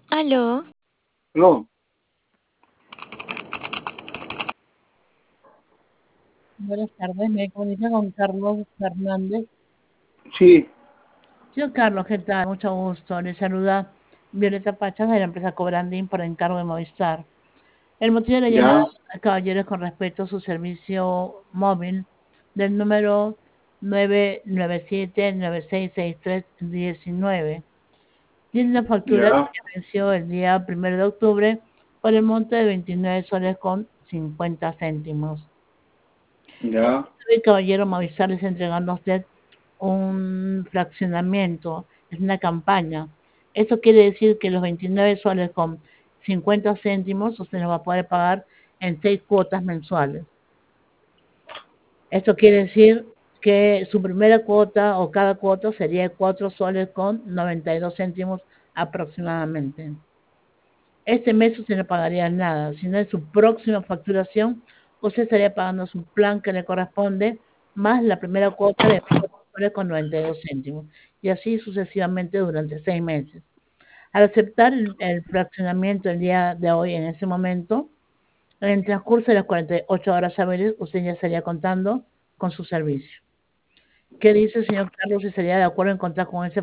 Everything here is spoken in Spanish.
Aló, No, Buenas tardes, me comunico con Carlos Fernández. sí, Señor Carlos, ¿qué tal? Mucho gusto. Le saluda Violeta Pachas de la empresa Cobrandín por encargo de Movistar. El motivo de la llamada, ya, caballero, es con respecto a su servicio móvil del número 997-9663-19. Tiene una factura ya, que venció el día 1 de octubre por el monte de 29 soles con 50 céntimos. ya, El caballero Movistar les entregando a usted un fraccionamiento, es una campaña. Eso quiere decir que los 29 soles con 50 céntimos usted los va a poder pagar en 6 cuotas mensuales. Esto quiere decir que su primera cuota o cada cuota sería de 4 soles con 92 céntimos aproximadamente. Este mes usted no pagaría nada, sino en su próxima facturación usted estaría pagando su plan que le corresponde más la primera cuota de 4,92 céntimos y así sucesivamente durante 6 meses. Al aceptar el fraccionamiento el día de hoy, en ese momento, en el transcurso de las 48 horas hábiles, usted ya estaría contando con su servicio. ¿Qué dice el señor Carlos si estaría de acuerdo en contar con ese